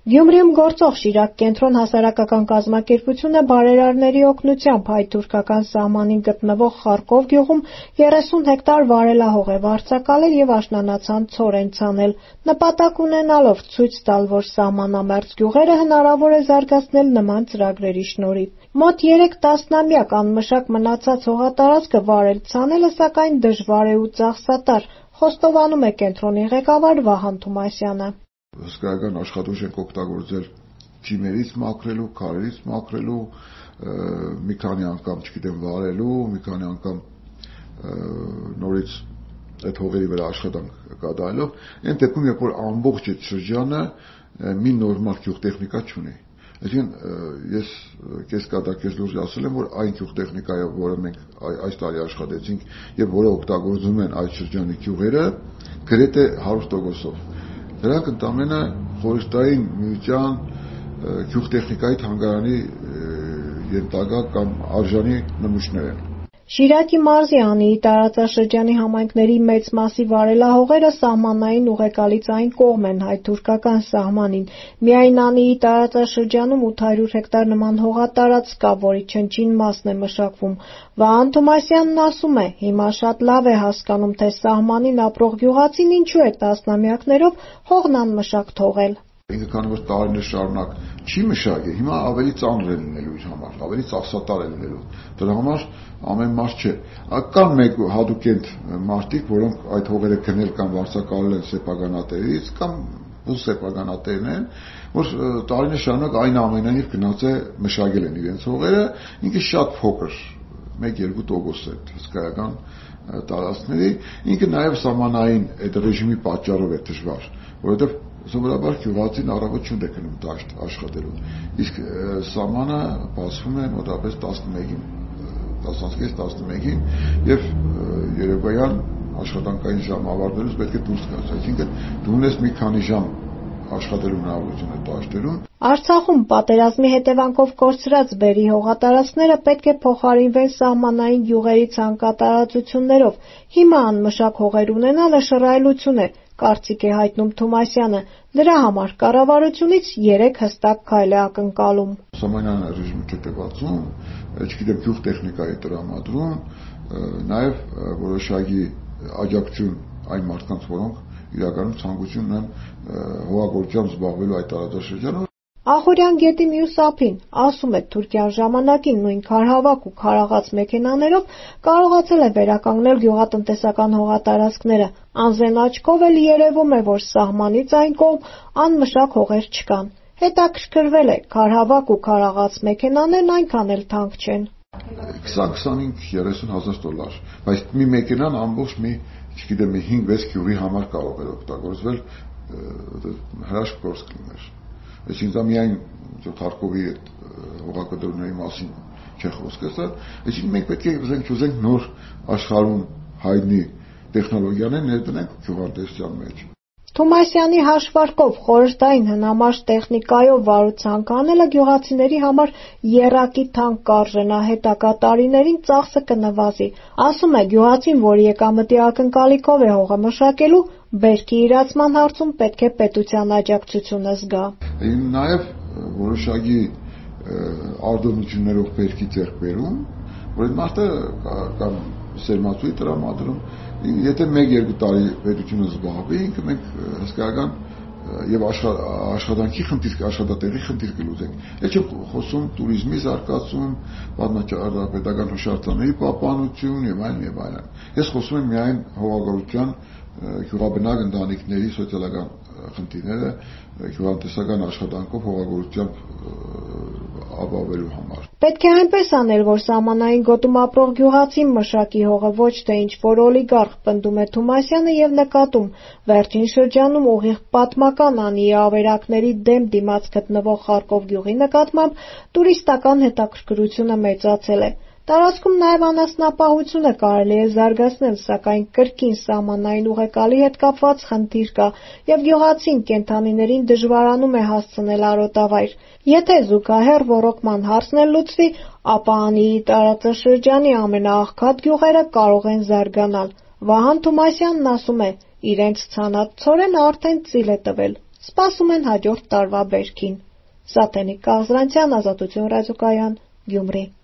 Գյումրիում գործող Շիրակ կենտրոն հասարակական կազմակերպությունը բարերարների օգնությամբ հայ-թուրքական սահմանին գտնվող Խարկով գյուղում 30 հեկտար վարելահող է վարձակալել եւ աշնանացան ցորեն ցանել, նպատակ ունենալով ցույց տալ, որ սահմանամերձ գյուղերը հնարավոր է զարգացնել նման ծրագրերի շնորհիվ։ Մոտ 3 տասնամյակ անմշակ մնացած հողատարածքը վարել-ցանելը սակայն դժվար է ու ծախսատար, խոստովանում է կենտրոնի ղեկավար Վահան Թումասյանը։ Հսկայական աշխատուժ ենք օգտագործել ջիմերից մաքրելու, քարերից մաքրելու, մի քանի անգամ, չգիտեմ, վարելու, մի քանի անգամ նորից այդ հողերի վրա աշխատանք կատարելով, այն դեպքում, երբ որ ամբողջ այդ շրջանը մի նորմալ գյուղտեխնիկա չունի։ Այսինքն ես կեսկատակես լուրջ ասել եմ, որ այն գյուղտեխնիկայը, որը մենք այս տարի աշխատեցինք եւ որը օգտագործում են այդ շրջանի գյուղերը, գրեթե 100%-ով։ Դրանք ընդամենը խորհրդային միության գյուղտեխնիկայի թանգարանի ենթակա կամ արժանի նմուշներ են։ Շիրակի մարզի Անիի տարածաշրջանի համայնքների մեծ մասի վարելահողերը սահմանային ուղեկալից այն կողմ են հայ-թուրքական սահմանին։ Միայն Անիի տարածաշրջանում 800 հեկտար նման հողատարածք կա, որի չնչին մասն է մշակվում։ Վահան Թումասյանն ասում է, հիմա շատ լավ է հասկանում, թե սահմանին ապրող գյուղացին ինչու է տասնամյակներով հողն անմշակ թողել։ Ինքը քանի որ տարիներ շարունակ չի մշակել, հիմա ավելի ծանր է լինելու իր համար, ավելի ծախսատար է լինելու։ Դրա համար ամեն մարդ չէ։ Կան մեկ հատուկենտ մարդիկ, որոնք այդ հողերը քնել կամ վարձակալել են սեփականատերից կամ բուժ սեփականատերն են, որ տարիներ շարունակ այնուամենայնիվ գնաց է մշակել են իրենց հողերը, ինքը շատ փոքր 1-2% է հսկայական տարածքների, ինքը նաև սահմանային այդ ռեժիմի պատճառով է դժվար, որովհետև սովորաբար գյուղացին առավոտ չունդ է գնում դաշտ աշխատելու, իսկ սահմանը բացվում է մոտավորապես 11-ին, 10-11-ին եւ երեկոյան աշխատանքային ժամ ավարտելուց պետք է դուրս գաս, այսինքն դու ունես մի քանի ժամ աշխատելու հնարավորություն է դաշտերում։ Արցախում պատերազմի հետևանքով կորցրած բերի հողատարածքները պետք է փոխարինվեն սահմանային գյուղերի ցանկատարածություններով։ Հիմա անմշակ հողեր ունենալը շռայլություն է, կարծիք է հայտնում Թումասյանը։ Դրա համար կառավարությունից 3 հստակ քայլ է ակնկալում։ Սահմանային ռեժիմի կետևածում, չգիտեմ, գյուղտեխնիկայի տրամադրում, նաև որոշակի աջակցություն այն մարդկանց, որոնք իրականում ցանկություն ունեն հողագործությամբ զբաղվելու այդ տարածաշրջանում։ Ախուրյան գետի մյուս ափին, ասում է, Թուրքիան ժամանակին նույն քարհավաք ու քարաղած մեքենաներով կարողացել է վերականգնել գյուղատնտեսական հողատարածքները։ Անզեն աչքով էլ երևում է, որ սահմանից այն կողմ անմշակ հողեր չկան։ Հետաքրքրվել է, քարհավաք ու քարաղած մեքենաներն այնքան էլ թանկ չեն։ 20-25-30 հազար դոլար, բայց մի մեքենան ամբողջ մի, չգիտեմ, 5-6 գյուղի համար կարող էր օգտագործվել, հրաշք գործ կլիներ։ Այսինքն դա միայն Խարկովի հողակտորների մասին չէ խոսքը, այսինքն մենք պետք է ուզենք նոր աշխարհում հայտնի տեխնոլոգիաներ ներդնենք գյուղատնտեսության մեջ։ Թումասյանի հաշվարկով խորհրդային հնամաշ տեխնիկայով վարուցանք անելը գյուղացիների համար եռակի թանկ կարժենա, հետագա տարիներին ծախսը կնվազի։ Ասում է, գյուղացին, որ եկամտի ակնկալիքով է հողը մշակելու, բերքի իրացման հարցում պետք է պետության աջակցությունը զգա։ Նաև որոշակի արտոնություններով բերքի ձեռքբերում, որ այդ մարդը կամ սերմացուի տրամադրում, եթե 1-2 տարի պետությունը զբաղվի, ինքը մենք հսկայական եւ աշխատանքի խնդիր, աշխատատեղի խնդիր կլուծենք։ Այդ չեմ խոսում տուրիզմի զարգացում, պատմապետական հուշարձանների պահպանություն եւ այլն եւ այլն։ Ես խոսում եմ միայն հողագործության գյուղաբնակ ընտանիքների սոցիալական խնդիրները գյուղատնտեսական աշխատանքով հողագործությամբ ապավելու համար։ Պետք է այնպես անել, որ սահմանային գոտում ապրող գյուղացին մշակի հողը, ոչ թե ինչ-որ օլիգարխ, պնդում է Թումասյանը եւ նկատում, վերջին շրջանում ուղիղ պատմական Անիի ավերակների դեմ դիմաց գտնվող Խարկով գյուղի նկատմամբ տուրիստական հետաքրքրությունը մեծացել է։ Տարածքում նաև անասնապահությունը կարելի է զարգացնել, սակայն կրկին սահմանային ուղեկալի հետ կապված խնդիր կա եւ գյուղացին կենդանիներին դժվարանում է հասցնել արոտավայր։ Եթե զուգահեռ ոռոգման հարցն էլ լուծվի, ապա Անիի տարածաշրջանի ամենաաղքատ գյուղերը կարող են զարգանալ։ Վահան Թումասյանն ասում է, իրենց ցանած ցորենը արդեն ծիլ է տվել։ սպասում են հաջորդ տարվա բերքին։ Սաթենիկ Կազրանցյան, Ազատություն ռադիոկայան, Գյումրի։